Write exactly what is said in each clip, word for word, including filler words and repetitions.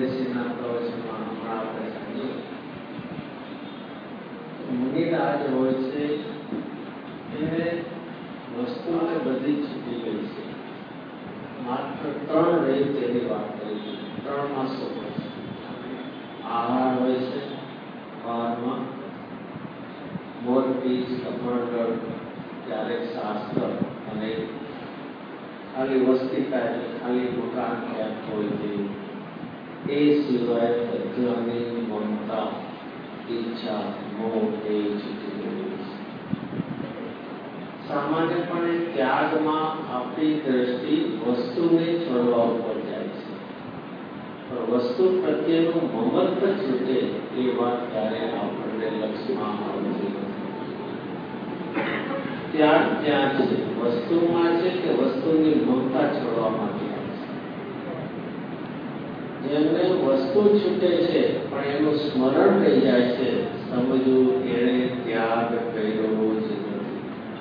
એકાદશીના પ્રવચનમાં હમણાં આપણે જાણીએ મુનિરાજ હોય છે એને વસ્તુને બધી છૂટી ગઈ છે. માત્ર ત્રણ રહી તેની વાત કરી. ત્રણ માં શું હોય છે? આહાર હોય છે, આહારમાં મોરપીંછ, કમંડળ, ક્યારેક શાસ્ત્ર અને ખાલી વસ્તિકા એટલે ખાલી મકાન ક્યાંક હોય તેવું. એ સિવાય બધાની મમતા, ઈચ્છા, મોહ એ છૂટી ગયું છે. સામાન્યપણે ત્યાગમાં આપણી દ્રષ્ટિ વસ્તુને છોડવા ઉપર જાય છે, પણ વસ્તુ પ્રત્યેનું મમત્વ છૂટે એ વાત ત્યારે આપણને લક્ષમાં આવતી નથી. ત્યાગ ત્યાં છે, વસ્તુમાં છે કે વસ્તુની મમતા છોડવામાં આવે છે. જેમને વસ્તુ છૂટે છે પણ એનું સ્મરણ રહી જાય છે, સમજવું એણે ત્યાગ કર્યો જ નથી.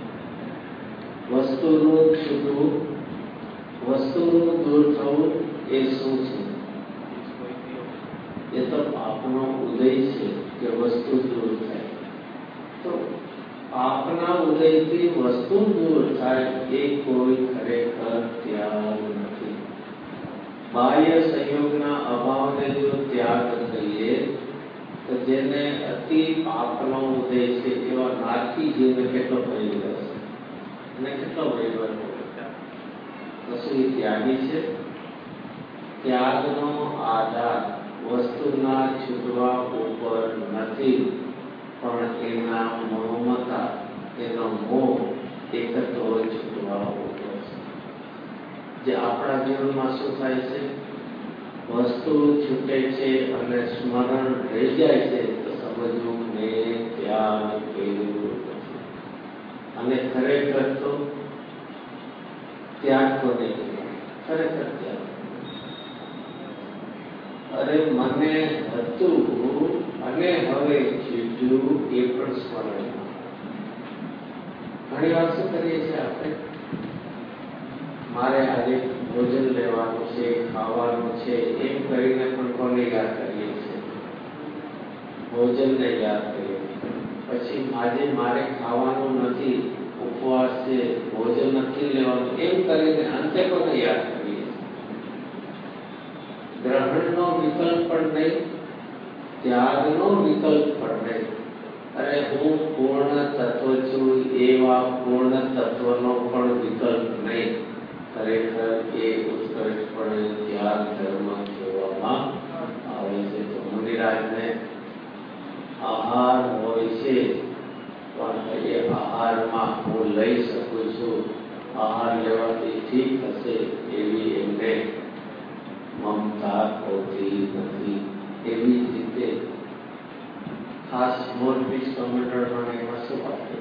વસ્તુનું છૂટવું, વસ્તુનું દૂર થવું એ શું છે? એ તો પાપનો ઉદય છે કે વસ્તુ દૂર થાય. તો પાપના ઉદયથી વસ્તુ દૂર થાય એ કોઈ ખરેખર ત્યાગ નથી. બાહ્ય સંયોગના અભાવને જો ત્યાગ કહીએ તો જેને અતિ પાપનો ઉદય છે એવા નારકી જીવને કેટલો પરિવાર છે અને કેટલો પરિવાર પછી ત્યાગી છે. ત્યાગનો આધાર વસ્તુના છૂટવા ઉપર નથી, પણ એના મમતા, એનો મોહ એકત્વ છૂટવા ઉપર છે. જે આપણા જીવનમાં શું થાય છે? વસ્તુ છૂટે છે અને સ્મરણ રહી જાય છે તો સમજવું ને ત્યાગ કર્યો નથી. અને ખરેખર તો ત્યાગ કોને કહેવાય? ખરેખર ત્યાગ અરે મને હતું અને હવે છૂટ્યું એ પણ સ્મરણ. ઘણી વાર શું કરીએ છીએ આપણે? મારે આજે ભોજન લેવાનું છે, ખાવાનું છે એમ કરીને પણ કોને યાદ કરીએ છીએ? ભોજનને યાદ કરીએ. પછી આજે મારે ખાવાનું નથી, ઉપવાસ છે, ભોજન નથી લેવાનું એમ કરીને અંતે કોને યાદ કરીએ? ગ્રહણનો વિકલ્પ પણ નહીં, ત્યાગનો વિકલ્પ પણ નહીં. અરે હું પૂર્ણ તત્વ છું એવા પૂર્ણ તત્વનો પણ વિકલ્પ નહીં. ખરેખર એ ઉત્કર્ષપણે ત્યાગ ધર્મ કહેવામાં આવે છે. તો મુનિરાજને આહાર હોય છે પણ એ આહારમાં હું લઈ શકું છું, આહાર લેવાથી ઠીક થશે એવી એમને મમતા હોતી નથી. એવી જ રીતે ખાસ મોરપીંછ, કમંડળ એમાં શું આપે?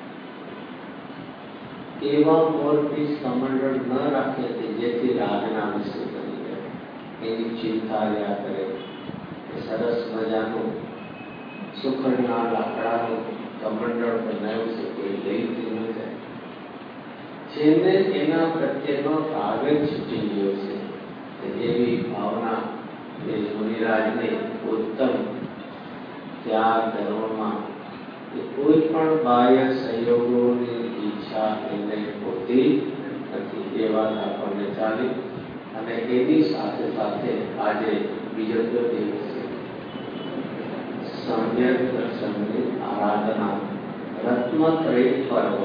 એવા મોરપીંછ, કમંડળ ન રાખે કે જેથી રાગના વિશે કરી જાય, એની ચિંતા રહ્યા કરે. એ સરસ મજાનું સુખડના લાકડાનું કમંડળ બનાવ્યું છે, કોઈ લઈથી ન જાય. જેને એના પ્રત્યેનો રાગ જ છૂટી ગયો છે, એવી ભાવના એ મુનિરાજને ઉત્તમ ત્યાગ ધર્મમાં કોઈ પણ બાહ્ય સંયોગોની ઈચ્છા એને હોતી નથી. એ વાત આપણને ચાલી. અને એની સાથે સાથે આજે બીજો જો દિવસ છે સમ્યક દર્શનની આરાધના, રત્નત્રય પર્વ.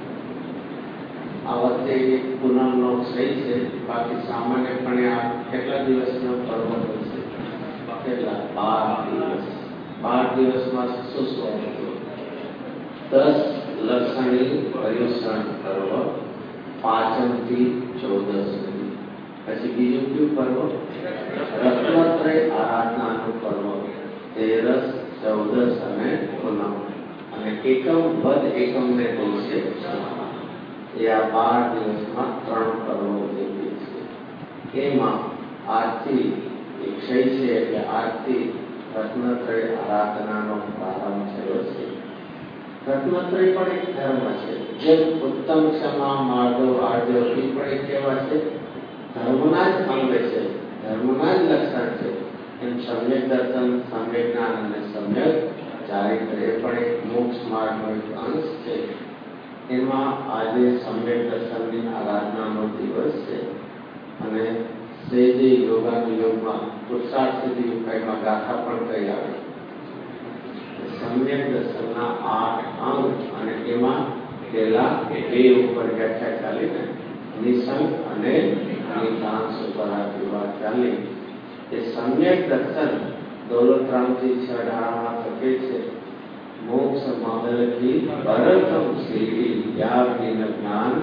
આ વખતે એક પૂનમનો ક્ષય છે, બાકી સામાન્યપણે આ કેટલા દિવસનો પર્વ હોય છે? કેટલા? બાર દિવસ. બાર દિવસમાં શું શું હતું? દસ લક્ષણી પર્યુષણ પર્વ, પાંચમથી ચૌદસ સુધી. પછી બીજું કયું પર્વ? રત્નત્રય આરાધનાનું પર્વ, તેરસ, ચૌદસ અને પૂનમ. અને એકમ વદ એકમને દિવસે એ આ બાર દિવસમાં ત્રણ પર્વો ઉજવીએ છીએ. એમાં આજથી ક્ષય છે એટલે આજથી રત્નત્રય આરાધનાનો પ્રારંભ થયો છે. રત્નત્રય પણ એક ધર્મ છે. જેમ ઉત્તમ, ક્ષમા, માર્ગો, આર્જો એ પણ એક કેવા છે? ધર્મના જ અંગ છે, ધર્મના જ લક્ષણ છે. એમ સમ્યક દર્શન, સમ્યક જ્ઞાન અને સમ્યક ચારિત્ર એ પણ એક મોક્ષ માર્ગનો એક અંશ છે. એમાં આજે સમ્યક દર્શનની આરાધનાનો દિવસ છે અને સેજે યોગાનુયોગમાં પુરુષાર્થ સિદ્ધિ ઉપાયમાં ગાથા પણ કહી આવે. સમ્યક દર્શનના આઠ અંગ અને એમાં પેલા બે ઉપર વ્યાખ્યા ચાલી ને નિસંગ અને નિતાંશ ઉપર આટલી વાત ચાલી. એ સમ્યક દર્શન દોલતરામજી છડામાં થકે છે. મોક્ષ મહલ કી પરતમ સીડી યાગીન જ્ઞાન.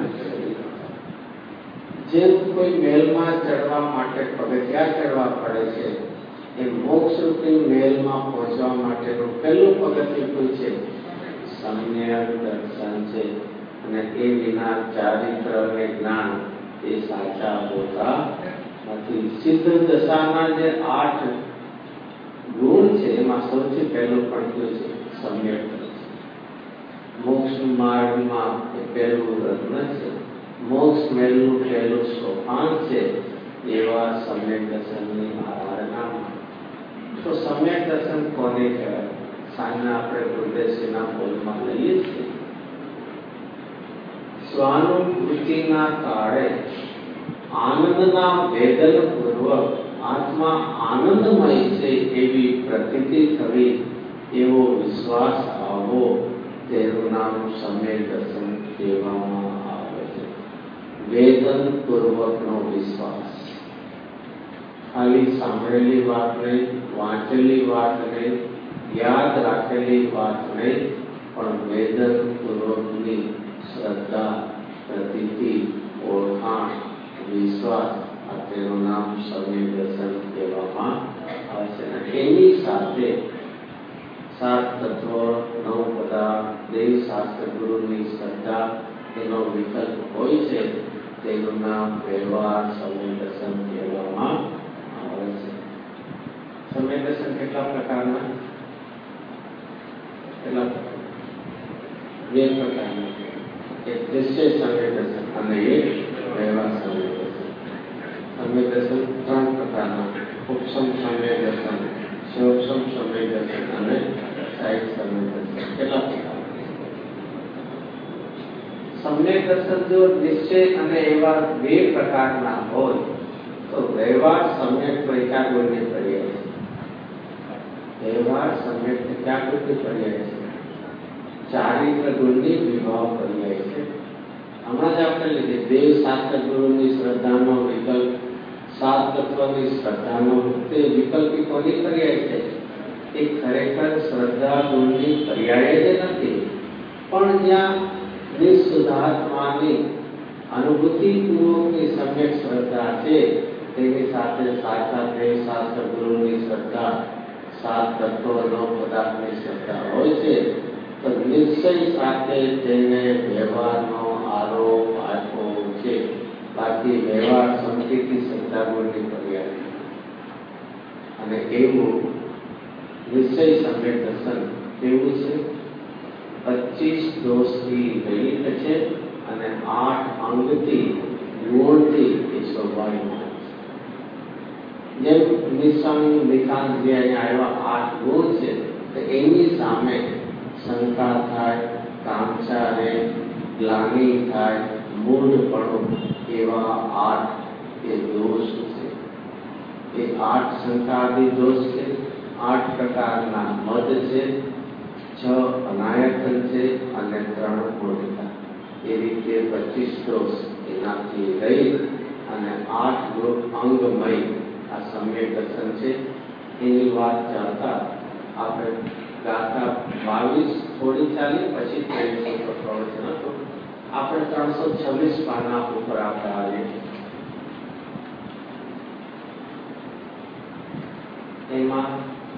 જેમ કોઈ મહેલમાં ચડવા માટે પગથિયા ચડવા પડે છે એ મોક્ષરૂપી મહેલમાં પહોંચવા માટેનું પહેલું પગથિયું કોઈ છે? સમ્યક દર્શન છે. અને એ વિના ચારિત્ર અને જ્ઞાન એ સાચા હોતા નથી. સિદ્ધ દશાના જે આઠ ગુણ છે એમાં સૌથી પહેલું પણ કયું છે? સમ્યક દર્શન. મોક્ષ માર્ગમાં એ પહેલું રત્ન છે. મોક્ષ મેળનું પહેલું સોપાન છે. એવા સમ્યક દર્શનની આરાધનામાં તો સમ્યક દર્શન કોને કહેવાય? સાંજના આપણે ગુરુદેવજીના બોલમાં લઈએ છીએ. સ્વાનુભૂતિના કાળે આનંદના વેદન પૂર્વક આત્મા આનંદમય છે એવી પ્રતીતિ થવી, એવો વિશ્વાસ આવવો, તેનું નામ સમ્યક દર્શન કહેવામાં આવે છે. વેદન પૂર્વકનો વિશ્વાસ, ખાલી સાંભળેલી વાત નહીં, વાંચેલી વાત નહીં, યાદ રાખેલી વાત નહીં, પણ વેદન પૂર્વકની શ્રદ્ધા, પ્રતીતિ, ઓળખાણ, વિશ્વાસ, આ તેનું નામ સમ્યક દર્શન કહેવામાં આવે છે. એની સાથે સાત તત્વ, નવ પદાર્થ, દેવ શાસ્ત્ર ગુરુની શ્રદ્ધા એનો વિકલ્પ હોય છે. તેનું નામ વ્યવહાર સમ્યક દર્શન કહેવામાં આવે છે. સમ્યક દર્શન કેટલા પ્રકારના? કેટલા પ્રકાર? બે પ્રકારના. એક નિશ્ચય સમ્યક દર્શન અને એક વ્યવહાર સમ્યક દર્શન. સમ્યક દર્શન ત્રણ પ્રકારના: ઉપસમ સમ્યક દર્શન, શિવોપસમ સમ્યક દર્શન અને સાહિત સમ્યક દર્શન. કેટલા પ્રકાર? સમ્યક દર્શન જો નિશ્ચય અને વ્યવહાર બે પ્રકારના હોય તો વ્યવહાર સમ્યક એકાગ્રની પર્યાય છે. વ્યવહાર સમ્યક એકાગ્રની પર્યાય છે. ચારિત્ર ગુણની વિભાવ પર્યાય છે. હમણાં જ આપણે લીધી દેવ શાસ્ત્ર ગુરુની શ્રદ્ધાનો વિકલ્પ, સાત તત્વની શ્રદ્ધાનો તે વિકલ્પી કોની પર્યાય છે? એ ખરેખર શ્રદ્ધા ગુણની પર્યાય જ નથી, પણ જ્યાં નિઃશુદ્ધાત્માની અનુભૂતિપૂર્વકની સમ્યક શ્રદ્ધા છે તેની સાથે સાચા દેવ શાસ્ત્ર ગુરુની શ્રદ્ધા, સાત તત્વો, નવ પદાર્થની શ્રદ્ધા હોય છે તો નિશ્ચય સાથે તેને વ્યવહારનો આરોપ આપ્યો છે. બાકી વ્યવહાર સમતીથી શ્રદ્ધા ગુણની પર્યાય. અને એવું નિશ્ચય સમ્યક દર્શન કેવું છે? પચીસ દોષથી રહિત છે અને આઠ અંગથી ગુણથી એ સ્વાભાવિક. જેમ નિસંગ, નિકાંત જે અહીંયા આવ્યા આઠ ગુણ છે તો એની સામે શંકા થાય, કાંક્ષા રહે, ગ્લાનિ થાય, મૂઢપણું, એવા આઠ એ દોષ છે. એ આઠ શંકાદી દોષ છે. આઠ પ્રકારના મદ છે, છ અનાયતન છે અને ત્રણ મૂઢતા. એ રીતે પચીસ દોષ એનાથી રહી અને આઠ અંગમય આ સમ્યક દર્શન છે. એની વાત ચાલતા આપણે ગાથા બાવીસ થોડી ચાલી, પછી ત્રેવીસો પ્રવચન હતું. આપણે ત્રણસો છવ્વીસ પાના ઉપર આપણે આવીએ. એમાં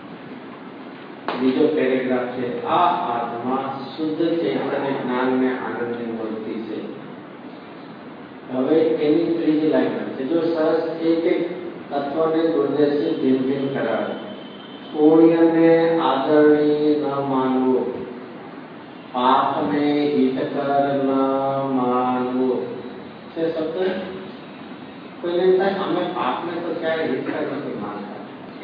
બીજો પેરેગ્રાફ છે, આ આત્મા શુદ્ધ ચૈતન્ય જ્ઞાન ને આનંદની મૂર્તિ છે. હવે એની ત્રીજી લાઈન છે. જો સરસ એક એક તત્વને ગુરુદેવજી ભીમ ભીમ કરાવે. પુણ્યને આદરણીય ન માનવું, પાપને હિતકર ન માનવું. છે શબ્દ કોઈને એમ થાય અમે પાપને તો ક્યારે હિતકર નથી માનતા,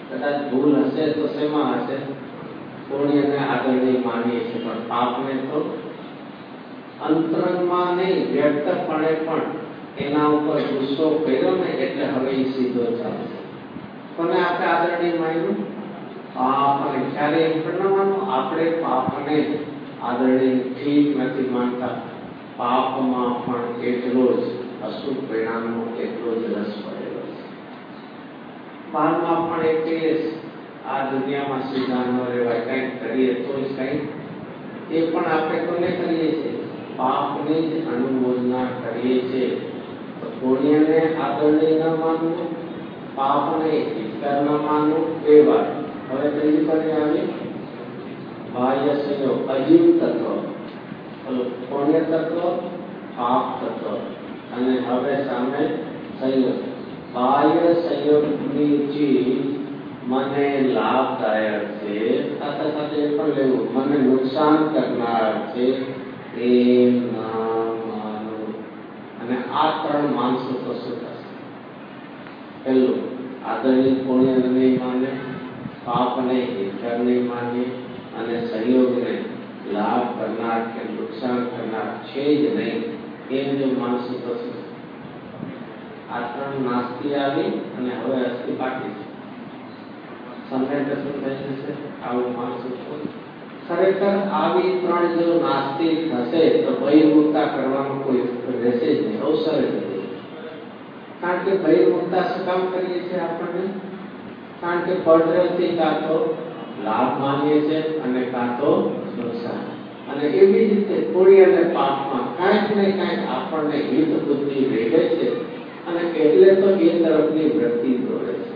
કદાચ ભૂલ હશે તો શેમાં હશે? પુણ્યને આદરણીય માનીએ છીએ, પણ પાપને તો અંતરંગમાં નહીં, વ્યક્તપણે પણ એના ઉપર ગુસ્સો કર્યો ને એટલે હવે એ સીધો ચાલશે. કોને આપણે આદરણીય માન્યું? પાપને. ક્યારે એમ પણ ન માનવું આપણે પાપને આદરણીય ઠીક નથી માનતા. પાપમાં પણ એટલો જ અશુભ પરિણામનો એટલો જ રસ પડેલો છે. બહારમાં પણ એક કહીએ આ દુનિયામાં સીધા ન રહેવાય, કંઈક કરીએ તો જ કંઈક. એ પણ આપણે કોને કરીએ છીએ? પાપની જ અનુમોદના કરીએ છીએ. તો પુણ્યને આદરણીય ન માનવું, પાપને હિતકર ન માનવું, બે વાત. હવે ત્રીજી પડી આવી બાહ્ય સંયોગ, અજીવ તત્વ, પુણ્ય તત્વ, પાપ તત્વ, અને હવે સામે સંયોગ. બાહ્ય સંયોગની ચીજ મને લાભદાયક છે, સાથે સાથે એ પણ લેવું મને નુકસાન કરનાર છે એ ના માનવું. અને આ ત્રણ માનસો તો શું થશે? પહેલું, આદરણીય પુણ્ય નહીં માને, પાપને હિતકર નહીં માનીએ, અને સંયોગને લાભ કરનાર કે નુકસાન કરનાર છે જ નહીં એમ જો માનસો તો શું? આ ત્રણ નાસ્તી આવી અને હવે અસ્થિ પાકી છે. સમય દર્શન થઈ જશે આવું માનશું તો. ખરેખર આવી ત્રણ જો નાસ્તી થશે તો બહિર્મુક્તા કરવાનો કોઈ રહેશે જ નહીં, અવસર જ નહીં. કારણ કે બહિર્મુક્તા શું કામ કરીએ છીએ આપણને? કારણ કે પડદ્રષ્ટિ કાં તો લાભ માનીએ છીએ અને કાં તો નુકસાન. અને એવી જ રીતે પુણ્ય અને પાપમાં કાંઈક ને કાંઈક આપણને હિત બુદ્ધિ રહે છે અને એટલે તો એ તરફની વૃત્તિ દોરે છે.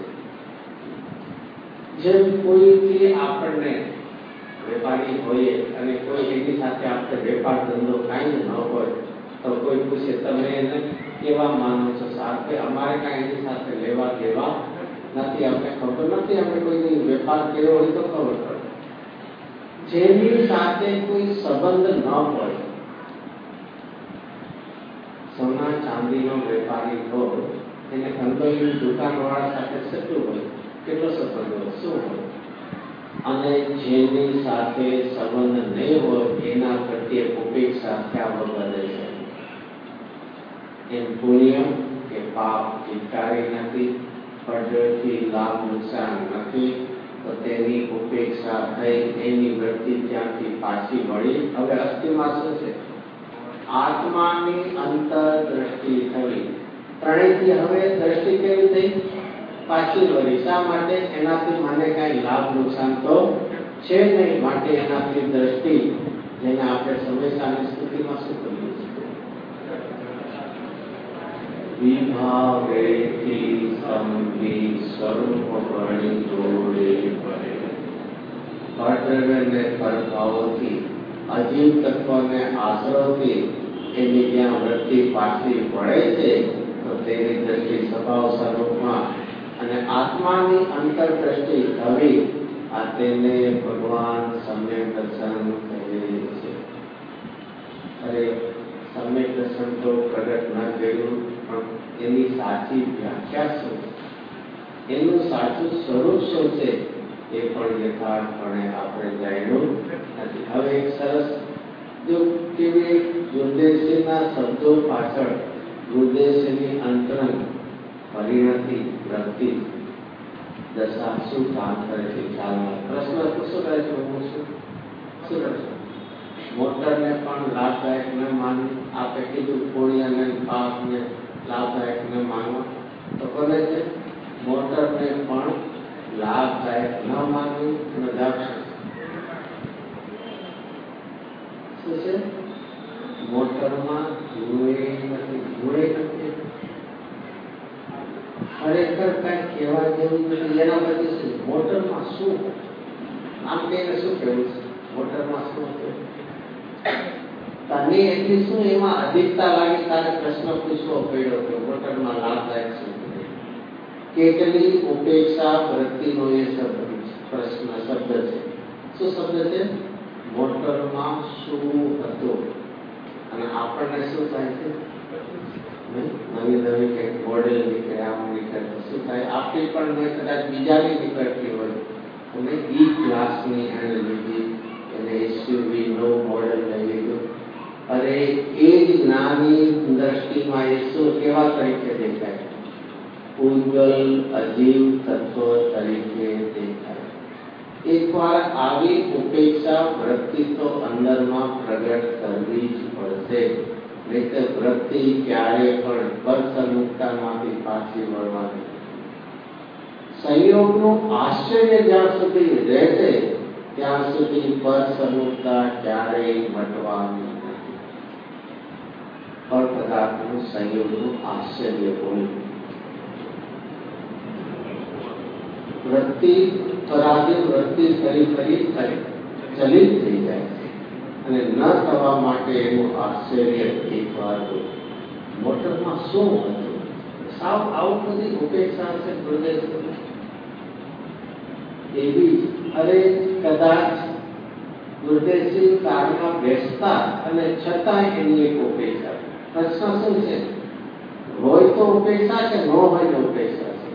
જેમ કોઈથી આપણને વેપારી હોઈએ અને કોઈ એની સાથે આપણે વેપાર ધંધો કાંઈ ન હોય તો કોઈ પૂછે તમે એને કેવા માનો છો? સાથે અમારે કાંઈ એની સાથે લેવા દેવા નથી, આપણે ખબર નથી, આપણે કોઈ વેપાર કર્યો હોય તો ખબર પડે. જેની સાથે કોઈ સંબંધ ન હોય, સોના ચાંદીનો વેપારી હોય એને ધંધોની દુકાનવાળા સાથે કેટલું હોય, કેટલો સંબંધ હોય, શું હોય? અને જેની સાથે સંબંધ નહીં હોય એના પ્રત્યે ઉપેક્ષા થયા વગર છે. એમ પુણ્ય કે પાપ હિતકારી નથી, પડદ્રષ્ટિ લાભ નુકસાન નથી, તો તેની ઉપેક્ષા થઈ એની વૃત્તિ ત્યાંથી પાછી વળી. હવે અસ્થિમાં શું છે? આત્માની અંતર દ્રષ્ટિ થવી. ત્રણેયથી હવે દ્રષ્ટિ કેવી થઈ? પાછી વળી. શા માટે? એનાથી મને કાંઈ લાભ નુકસાન તો છે નહીં, માટે એનાથી દ્રષ્ટિ, જેને આપણે સમયસાની સ્થિતિમાં શું કરીએ છીએ? વિભાવેથી સંવિ સ્વરૂપ વળી જોડે પડે. પડદ્રવ્યને પરભાવોથી અજીવ તત્વને આશ્રવથી એની જ્યાં વૃત્તિ પાછી પડે છે તો તેની દ્રષ્ટિ સ્વભાવ સ્વરૂપમાં અને આત્માની અંતરદ્રષ્ટિ થવી, આ તેને ભગવાન સમ્યક દર્શન કહે છે. અરે સમ્યક દર્શન તો પ્રગટ ન કર્યું, પણ એની સાચી વ્યાખ્યા શું, એનું સાચું સ્વરૂપ શું છે એ પણ યથાર્થપણે આપણે જાણ્યું નથી. હવે એક સરસ જો કેવી ગુરુદેવશ્રીના શબ્દો પાછળ ગુરુદેવશ્રીની અંતરંગ પરિણતિ વૃત્તિ દશા શું કામ કરે છે ખ્યાલમાં. પ્રશ્ન શું કરે છે? હું શું શું કરશો? મોટરને પણ લાભદાયક ન માનવું, આપણે કીધું પુણ્ય અને પાપને લાભદાયક ન માનવા, તો કોને છે? મોટરને પણ લાભદાયક ન માનવું. મજાક શું છે? મોટરમાં ધૂળે નથી, ધૂળે નથી, ખરેખર કઈ કહેવા જેવું નથી. એના પછી શું? મોટરમાં શું આમ કહીને શું કહેવું છે? મોટરમાં શું છે? તને એટલી શું એમાં અધિકતા લાગી તારે પ્રશ્ન પૂછવો પડ્યો કે મોટરમાં લાભદાયક શું? કેટલી ઉપેક્ષા વૃત્તિનો એ શબ્દ પ્રશ્ન શબ્દ છે. શું શબ્દ છે? મોટરમાં શું હતું? અને આપણને શું થાય છે? નવી નવી કંઈક મોડેલ નીકળે, આમ નીકળે તો શું થાય, આપણી પણ મેં કદાચ બીજાની નીકળતી હોય અને ઈ ક્લાસની એને લીધી, એને એસયુવી નવું મોડેલ લઈ લીધું. અરે એ જ જ્ઞાની દ્રષ્ટિમાં એ શું કેવા તરીકે દેખાય? ઉજ્જવલ અજીવ તત્વ તરીકે દેખાય. એકવાર આવી ઉપેક્ષા વૃત્તિ તો અંદરમાં પ્રગટ કરવી જ પડશે, નહીં તો વૃત્તિ ક્યારે પણ પરસન્મુક્તામાંથી પાછી વળવાની. સંયોગનું આશ્ચર્ય જ્યાં સુધી રહેશે ત્યાં સુધી પરસન્મુક્તા ક્યારેય મટવાની નથી. પર પદાર્થનું સંયોગનું આશ્ચર્ય બોલ્યું. વૃત્તિ પરાધીન વૃત્તિ ફરી ફરી ચલિત થઈ જાય છે અને ન થવા માટે એનું આશ્ચર્ય એકવાર મોટરમાં શું હતું? સાવ આવું બધી ઉપેક્ષા છે પ્રદેશ એવી. અરે કદાચ ગુરુદેવજી કારમાં બેસતા અને છતાં એની એક ઉપેક્ષા. પ્રશ્ન શું છે? હોય તો ઉપેક્ષા કે ન હોય તો ઉપેક્ષા છે?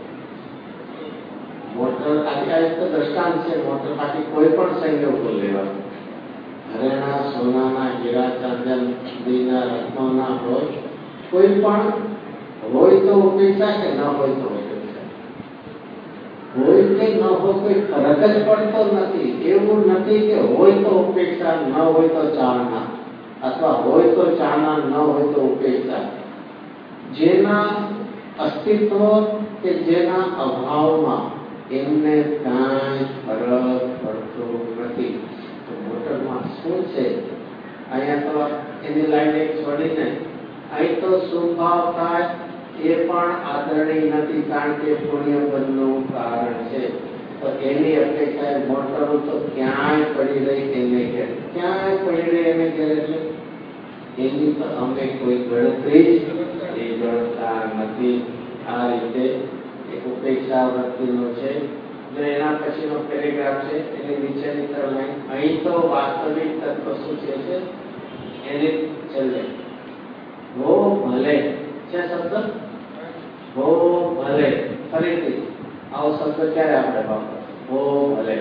મોટર આજે તો દ્રષ્ટાંત છે, મોટર બાકી કોઈ પણ સંયોગો લેવા, ઘરેણા સોનાના હીરા ચાંદીના રત્નોના હોય, કોઈ પણ હોય તો ઉપેક્ષા કે ન હોય તો ઉપેક્ષા. હોય કે ન હોય કોઈ ફરક જ પડતો નથી. એવું નથી કે હોય તો ઉપેક્ષા, ન હોય તો ચાલના, અથવા હોય તો ચાલના, ન હોય તો ઉપેક્ષા. જેના અસ્તિત્વ કે જેના અભાવમાં એમને કાંઈ ફરક પડતો નથી. તો મોટરમાં શું છે? અહીંયા તો એની લાઈન એક છોડીને અહીં તો સ્વભાવ થાય એ પણ આદરણીય નથી, કારણ કે પુણ્યબંધનું કારણ છે. તો એની અપેક્ષા મોટરો તો ક્યાંય પડી રહી એને ઘેર, ક્યાંય પડી રહી એને ઘેર, એટલે એની તો અમે કોઈ ગણતરી એ ગણતા નથી. આ રીતે એક ઉપેક્ષા વૃત્તિનો છે. જો એના પછીનો પેરેગ્રાફ છે એની નીચેની તરફ અહીં તો વાસ્તવિક તત્વ શું છે એને છેલ્લે હો ભલે છે શબ્દ, હો ભલે. ફરીથી આવો શબ્દ ક્યારે આપણે વાપરો? હો ભલે.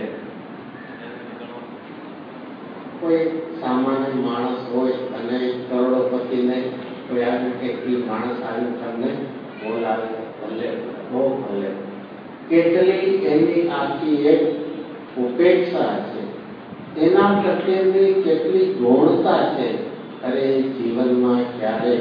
કોઈ સામાન્ય માણસ હોય અને કરોડોપતિને કોઈ આવ્યું કે એ માણસ આવ્યું તમને બોલાવે, ભલે હો ભલે. કેટલી એની આખી એક ઉપેક્ષા છે, એના પ્રત્યેની કેટલી ગૌણતા છે. અરે જીવનમાં ક્યારે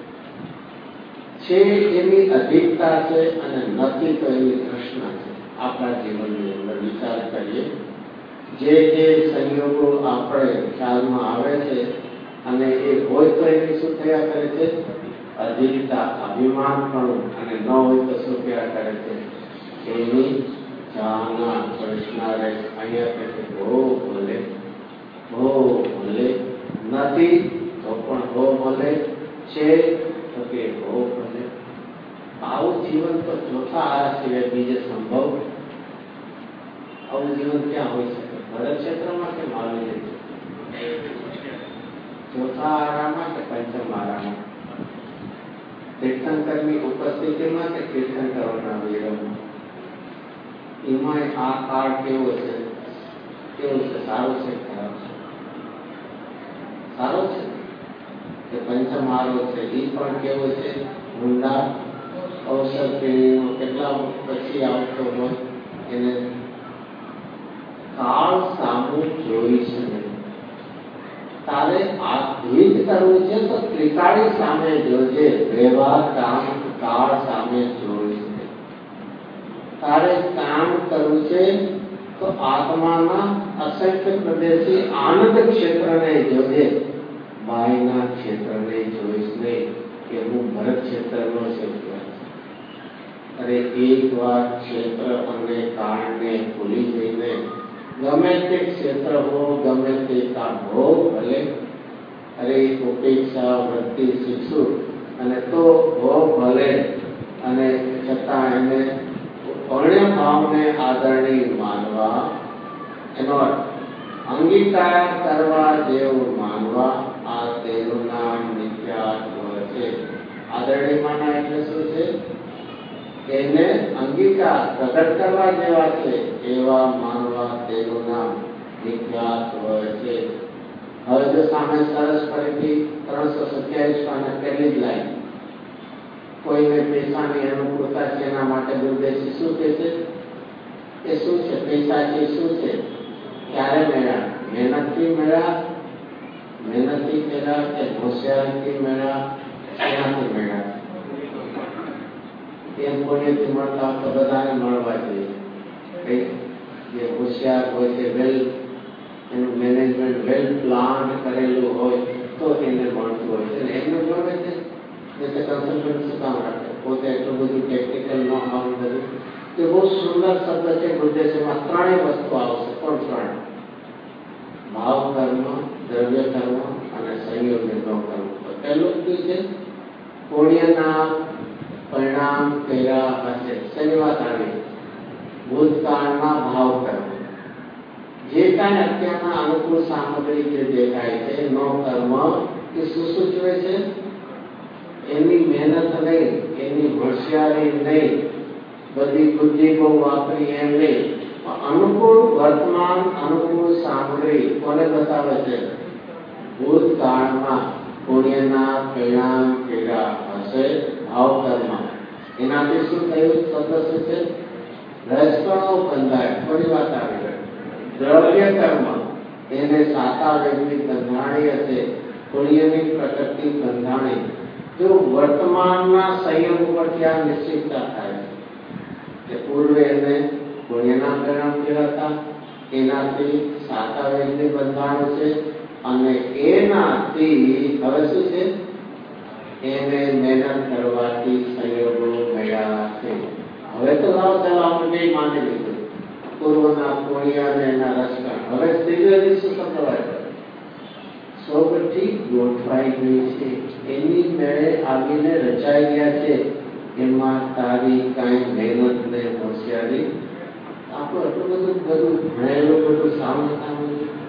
છે એની અધિકતા છે અને નથી તો એની તૃષ્ણા છે. આપણા જીવનની અંદર વિચાર કરીએ, જે જે સંયોગો આપણે ખ્યાલમાં આવે છે અને એ હોય તો એની શું થયા કરે છે? અધિકતા, અભિમાન પણ, અને ન હોય તો શું થયા કરે છે? એની ચાહના, તૃષ્ણા રહે. અહીંયા કહે હો ભલે, હો ભલે. નથી તો પણ હો ભલે, છે તો કે હો ભલે. આવું જીવન તો ચોથા આરા સિવાય બીજે સંભવ. આવું જીવન ક્યાં હોઈ શકે? ભરત ક્ષેત્રમાં કે માલવી ચોથા આરામાં કે પંચમ આરામાં? તીર્થંકરની ઉપસ્થિતિમાં કે તીર્થંકરોના વિરોધમાં? એમાં આ કાળ કેવો છે? કેવો છે? સારો છે ખરાબ છે? સારો છે કે પંચમ આરો છે એ પણ કેવો છે? ઊંડા અવસર પેઢીનો કેટલા પછી આવતો હોય એને કાળ સામું જોઈ છે. તારે આધીન કરવું છે તો ત્રિકાળી સામે જોજે, વ્યવહાર કામ કાળ સામે જોઈ છે. તારે કામ કરવું છે તો આત્માના અસંખ્ય પ્રદેશી આનંદ ક્ષેત્રને જોજે, બાયના ક્ષેત્રને જોઈશ નહીં કે હું ભરત ક્ષેત્રનો છે. અરે એક વાર ક્ષેત્ર અને કાળને ભૂલી જઈને ગમે તે ક્ષેત્ર હો, ગમે તે કાળ હો ભલે, અરે ઉપેક્ષા વૃત્તિ શીખશું અને તો હો ભલે, અને છતાં એને અણ્ય ભાવને આદરણીય માનવા, એનો અંગીકાર કરવા જેવું માનવા, આ તેનું નામ નિત્યાત્વ છે. આદરણીયમાના એટલે શું છે? એને અંગીકાર પ્રગટ કરવા જેવા છે એવા માનવા તેનું નામ વિખ્યાત હોય છે. હવે જો સામે સરસ ફરીથી ત્રણસો સત્યાવીસ પાને પહેલી જ લાઈન, કોઈને પૈસાની અનુકૂળતા છે એના માટે દુર્દેશી શું કહે છે? એ શું છે? પૈસા છે શું છે? ક્યારે મેળા? મહેનતથી મેળા, મહેનતથી મેળા કે હોશિયારીથી મેળા, એનાથી મેળા? એમ પુણ્યથી મળતા તો બધાને મળવા જોઈએ. જે હોશિયાર હોય છે, વેલ એનું મેનેજમેન્ટ વેલ પ્લાન કરેલું હોય તો એને મળતું હોય છે. એમને જોડે છે એટલે કન્સલ્ટન્ટ શું કામ રાખે? પોતે એટલું બધું ટેકનિકલ ન હોય બધું. તે બહુ સુંદર શબ્દ છે. ગુરુદેશમાં ત્રણેય વસ્તુ આવશે. પણ ત્રણ: ભાવ કર્મ, દ્રવ્ય કર્મ અને સંયોજનનો કર્મ. પહેલું શું છે? પુણ્યના પરિણામ કર્યા હશે. શેની વાત આવી? ભૂતકાળના ભાવ કર્મ. જે કાંઈ અત્યારના અનુકૂળ સામગ્રી જે દેખાય છે નો કર્મ, એ શું સૂચવે છે? એની મહેનત નહીં, એની હોશિયારી નહીં, બધી બુદ્ધિ બહુ વાપરી એમ નહીં. અનુકૂળ વર્તમાન અનુકૂળ સામગ્રી કોને બતાવે છે? ભૂતકાળમાં પુણ્યના પરિણામ કર્યા હશે ભાવ કર્મ. એનાથી શું થયું? શબ્દ શું છે? રજકણો બંધાય. થોડી વાત આવી ગઈ. દ્રવ્ય કર્મ એને સાતા વેગની બંધાણી હશે, પુણ્યની પ્રકૃતિ બંધાણી. જો વર્તમાનના સંયોગ પરથી આ નિશ્ચિતતા થાય છે કે પૂર્વે એને પુણ્યના પરિણામ કર્યા હતા, એનાથી સાતા વેગની બંધાણ છે અને એનાથી હવે શું છે? એને મહેનત કરવાથી સંયોગો મળ્યા છે. હવે તો લાવ ચાલો આપણે બે માની લીધું, પૂર્વના પુણ્ય અને એના રસકણ. હવે ત્રીજો દિવસ સંભળાય સોગઠી ગોઠવાઈ ગઈ છે, એની મેળે આવીને રચાઈ ગયા છે. એમાં તારી કાંઈ મહેનત ને હોશિયારી, આપણું એટલું બધું બધું ભણેલું બધું સામે સામે.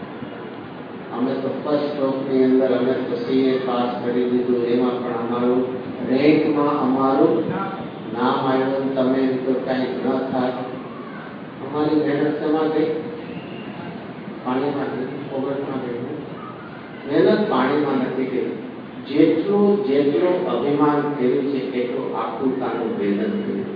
અમે તો ફર્સ્ટ સ્ટ્રોકની અંદર અમે તો સીએ પાસ કરી દીધું, એમાં પણ અમારું રેન્કમાં અમારું નામ આવ્યું. તમે તો કાંઈ ન થાય. અમારી મહેનત શેમાં ગઈ? પાણીમાં ગઈ, પોગટમાં ગઈ. મહેનત પાણીમાં નથી ગઈ. જેટલું જેટલું અભિમાન કર્યું છે એટલું આકુતાનું વેદન કર્યું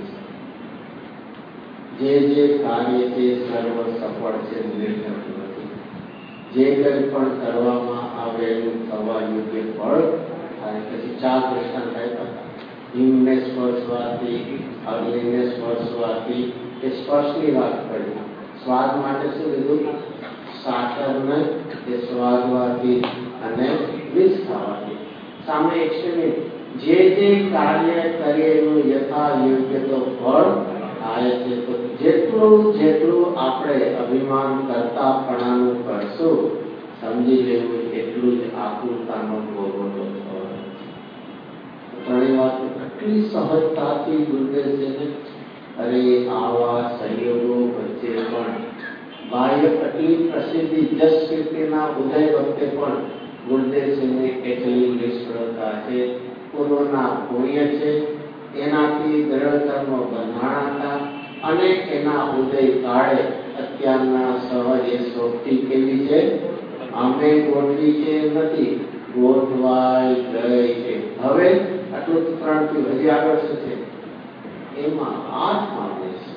છે. જે જે કાર્ય છે સર્વ સફળ છે, નિર્થક નથી. જે કંઈ પણ કરવામાં આવે એનું થવા યોગ્ય ફળ થાય. પછી ચાર દ્રષ્ટાંત આપ્યા. હિમને સ્પર્શવાથી, અગ્નિને સ્પર્શવાથી, એ સ્પર્શની વાત કરી. સ્વાદ માટે શું લીધું? સાકરને એ સ્વાદવાથી અને વિષ ખાવાથી. સામે એક્સટ્રીમ જે જે કાર્ય કરે એનું યથા યોગ્ય તો ફળ થાય છે. તો જેટલું જેટલું આપણે અભિમાન કરતા પણાનું કરશું, સમજી લેવું એટલું જ આકુરતાનો ભોગવટો થવાનો. ત્રણેય વાત એટલી સહજતાથી ગુરુદેવ છે ને. અરે આવા સંયોગો વચ્ચે પણ બાહ્ય એટલી પ્રસિદ્ધિ જસ કીર્તિના ઉદય વખતે પણ ગુરુદેવસિંહની એટલી નિષ્ફળતા છે. પૂર્વના પુણ્ય છે, એનાથી દ્રઢ કર્મો બંધાણા હતા અને એના ઉદય કાળે અત્યારના સહજ એ સોપટી કેવી છે? અમે ગોઠવી છે નથી, ગોઠવાઈ ગઈ છે. હવે આટલું ત્રણ થયું, હજી આગળ શું છે? એમાં આત્મા છે.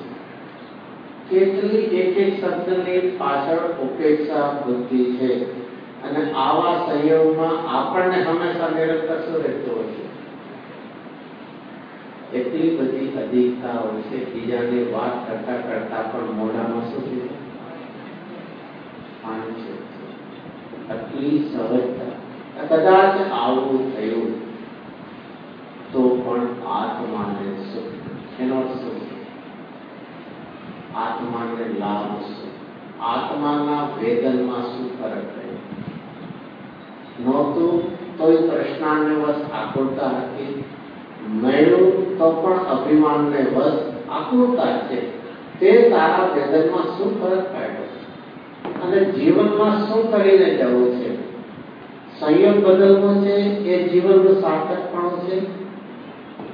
કેટલી એક એક શબ્દની પાછળ ઉપેક્ષા બુદ્ધિ છે. અને આવા સંયોગમાં આપણને હંમેશા નિરંતર શું રહેતું હોય છે? એટલી બધી અધિકતા હોય છે. બીજાની વાત કરતા કરતા પણ મોઢામાં શું છે? પાણી છે. આટલી સહજતા. કદાચ આવું થયું તો પણ આત્માને સુખ. એનો શું? આત્માને લાભ શું? આત્માના વેદનમાં શું ફરક થયો? નહોતું તોય તૃષ્ણાને વશ આકુરતા નથી, મળ્યું તો પણ અભિમાનને વશ આકુરતા છે. તે તારા વેદનમાં શું ફરક પાડ્યો અને જીવનમાં શું કરીને જવું છે? સંયોગ બદલવો છે એ જીવનનું સાર્થકપણું છે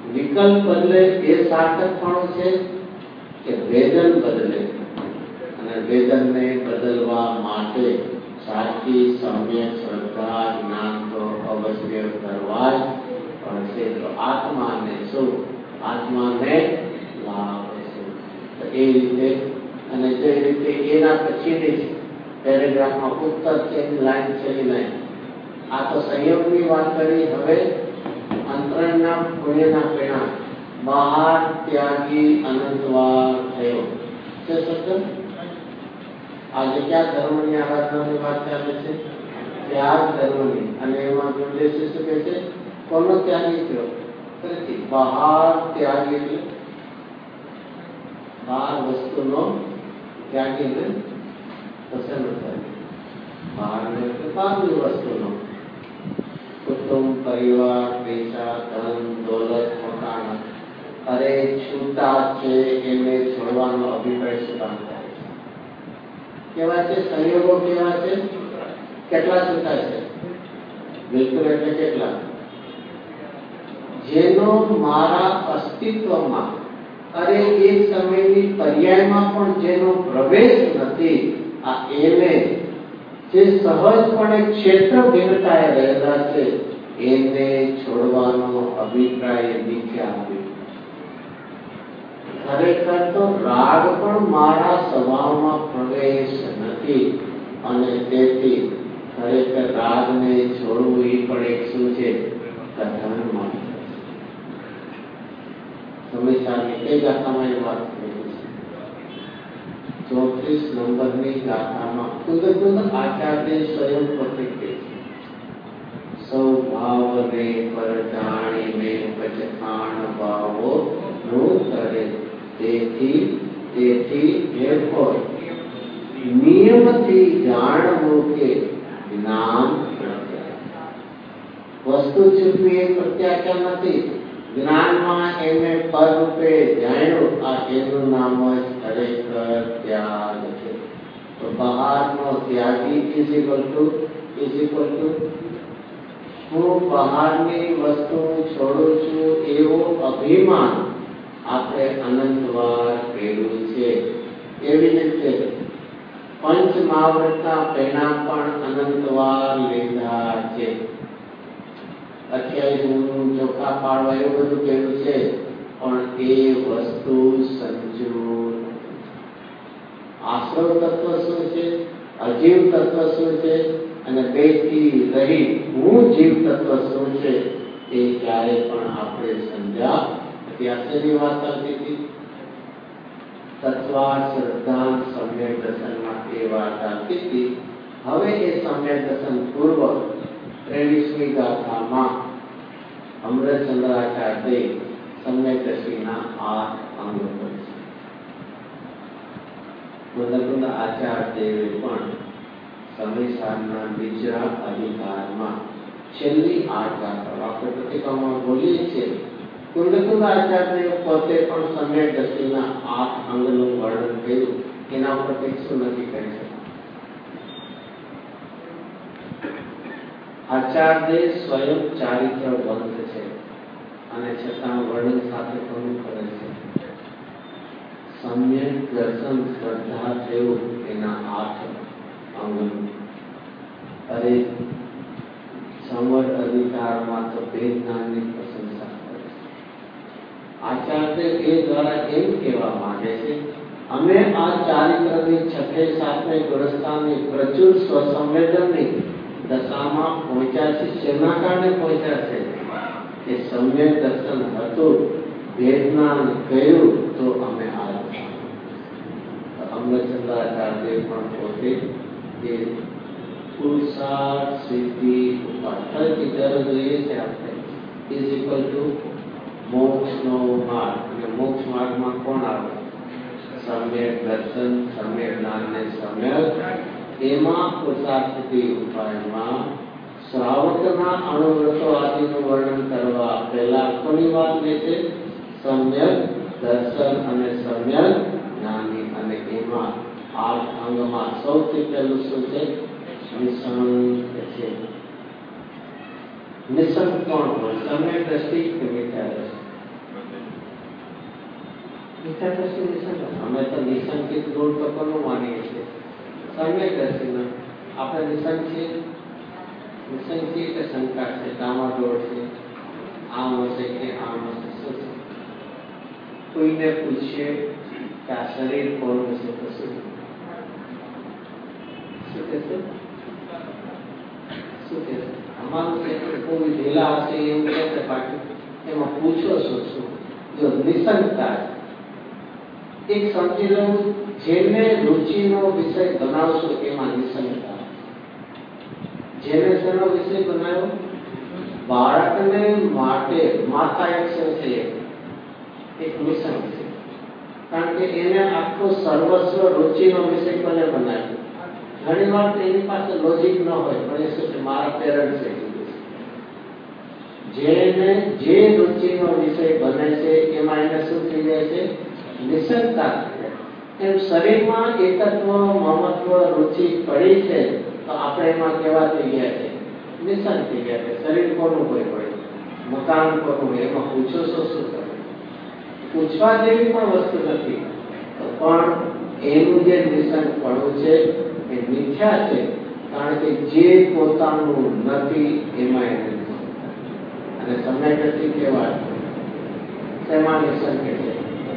વિકલ્પ બદલે એ સાર્થકપણું છે કે વેદન બદલે, અને વેદનને બદલવા માટે સાચી સમ્યક શ્રદ્ધા જ્ઞાન તો અવશ્ય કરવા જ પડશે. તો આત્માને શું? આત્માને લાભ છે. તો એ રીતે, અને જે રીતે એના પછીની પેરેગ્રાફમાં ઉત્તર છે લાઈન છે લાઈન, આ તો સંયોગની વાત કરી. હવે અંતરણના પુણ્યના પરિણામ બહાર ત્યાગી અનંતવાર થયો છે શબ્દ. આજે ક્યાં ધર્મની આરાધનાની વાત ચાલે છે? ત્યાગ ધર્મની. અને એમાં ઉદ્દેશ્ય શું કહે છે? કોનો ત્યાગી થયો? ફરીથી બહાર ત્યાગી એટલે બહાર વસ્તુનો ત્યાગી ને પસંદ થાય. બહાર ને એટલે બહારની વસ્તુનો, કુટુંબ, પરિવાર, પૈસા, ધન, દોલત, મકાન, અરે છૂટા છે એને છોડવાનો અભિપ્રાય શું કામ થાય છે? કેવા છે સંયોગો? કેવા છે? કેટલા છૂટા છે? બિલકુલ એટલે કેટલા? જેનો મારા અસ્તિત્વમાં, અરે એક સમયની પર્યાયમાં પણ જેનો પ્રવેશ નથી, આ એને જે સહજપણે ક્ષેત્ર ભિન્નતાએ રહેલા છે એને છોડવાનો અભિપ્રાય નીચે આપ્યો. ખરેખર તો રાગ પણ મારા સ્વભાવમાં પ્રવેશ નથી, અને તેથી ખરેખર રાગને છોડવું એ પણ એક શું છે? કથન માત્ર. સમયસારની કઈ ગાથામાં એ વાત કરી છે? ચોત્રીસ નંબરની ગાથામાં ખુદ ખુદ આચાર્ય સ્વયં પોતે કહે છે, સૌભાવ રે પર જાણી મે પચખાણ ભાવો નું કરે, તેથી તેથી એરપોર નિયમથી જાણવું કે જ્ઞાન વસ્તુ છુપી એ પ્રત્યાખ્યાન નથી. જ્ઞાનમાં એને પર રૂપે જાણ્યું, આ એનું નામ જ ખરેખર ત્યાગ છે. તો બહારનો ત્યાગી is equal to is equal to હું બહારની વસ્તુ છોડું છું એવો અભિમાન આપણે અનંતવાર કર્યું છે. એવી રીતે પંચ મહાવ્રતના પરિણામ પણ અનંતવાર લીધા છે. અઠ્યાવીસ નું ચોખા પાડવા એવું બધું કહેલું છે, પણ એ વસ્તુ સંજૂર. આશ્રવ તત્વ શું છે? અજીવ તત્વ શું છે? અને બેથી રહી હું જીવ તત્વ શું છે? એ ક્યારે પણ આપણે સમજ્યા ત્યાંની વાત ચાલતી હતી. તત્વા શ્રદ્ધા સમ્યક દર્શનમાં એ વાત ચાલતી હતી. હવે એ સમ્યક દર્શન પૂર્વ ત્રેવીસમી ગાથામાં અમૃતચંદ્રાચાર્ય સમ્યક દર્શીના આઠ અંગો પર છે. મુદગુંદ આચાર્યએ પણ સમયસારના બીજા અધિકારમાં છેલ્લી આઠ ગાથાઓ આપણે પ્રતિકામાં બોલીએ છીએ. કુંદકુંદ આચાર્ય પોતે પણ સમ્યક દર્શીના આઠ અંગનું વર્ણન કર્યું. એના ઉપર શું નથી કરી શકતા? આચાર્ય સ્વયં ચારિત્ર બંધ છે, અને છતાં વર્ણન સાથે ઘણું કરે છે. સમ્યક દર્શન શ્રદ્ધા થયું એના આઠ અંગનું. અરે સંવટ અધિકારમાં તો ભેદ જ્ઞાનની પ્રશંસા કરે છે. આચાર્ય એ દ્વારા એમ કહેવા માંગે છે, અમે આ ચારિત્રની છઠ્ઠે સાતમે ગુરસ્થાનની પ્રચુર સ્વસંવેદનની દશામાં પહોંચ્યા છે. શેના કારણે પહોંચ્યા છે? કે સમ્યક દર્શન હતું, વેદનાન કહ્યું, તો અમે આ અમૃતચંદ્રાચાર્ય પણ પોતે કે પુરુષાર્થ સિદ્ધિ ઉપાય જરૂર જોઈએ છે આપણે ઇઝ ઇક્વલ ટુ મોક્ષનો માર્ગ. અને મોક્ષ માર્ગમાં કોણ આવે? સમ્યક દર્શન, સમ્યક જ્ઞાન ને સમ્યક. એમાં પુરુષાર્થ સિદ્ધિ ઉપાયમાં શ્રાવકના અણુવ્રતો આદિનું વર્ણન કરવા પહેલા કોની વાત લે છે? સમ્યક દર્શન અને સમ્યક જ્ઞાની. અને એમાં આઠ અંગમાં સૌથી પહેલું શું છે? નિશંક છે. નિશંક કોણ હોય? સમ્યક દ્રષ્ટિ કે મિથ્યા દ્રષ્ટિ? અમે તો નિશંકિત ગુણ તો કોનું માનીએ છીએ? સમ્યક આપણે નિશંક છીએ. નિશંક છીએ કે શંકા છે, ડામાડોળ છે, આમ હશે કે આમ હશે. શું છે? કોઈને પૂછીએ કે આ શરીર કોનું છે તો શું શું કહેશે? શું કહેશે? અમારું કે કોઈ ઢીલા હશે એવું કહેશે. બાકી એમાં પૂછો શું શું? જો નિશંકતા એક સમજી લઉં, જેને રુચિનો વિષય બનાવશો એમાં નિશંકતા. જેને શેનો વિષય બનાવ્યો? બાળકને માટે માતા એક છે, એક નિશંક છે. કારણ કે એને આખો સર્વસ્વ રુચિનો વિષય કોને બનાવ્યો? ઘણી વાર એની પાસે લોજિક ન હોય, પણ એ શું છે? મારા પેરેન્ટ્સ છે. જેને જે રુચિનો વિષય બને છે એમાં એને શું થઈ જાય છે? નિશંકતા. એમ શરીરમાં એકત્વ, મમત્વ, રુચિ પડી છે તો આપણે એમાં કેવા થઈ ગયા છે? નિશંક થઈ ગયા છે. શરીર કોનું હોય પડે, મકાન કોનું હોય, એમાં પૂછો છો શું કરે? પૂછવા જેવી પણ વસ્તુ નથી. પણ એનું જે નિશંક પડવું છે એ મિથ્યા છે. કારણ કે જે પોતાનું નથી એમાં એને અને સમય નથી કેવા તેમાં નિશંક છે.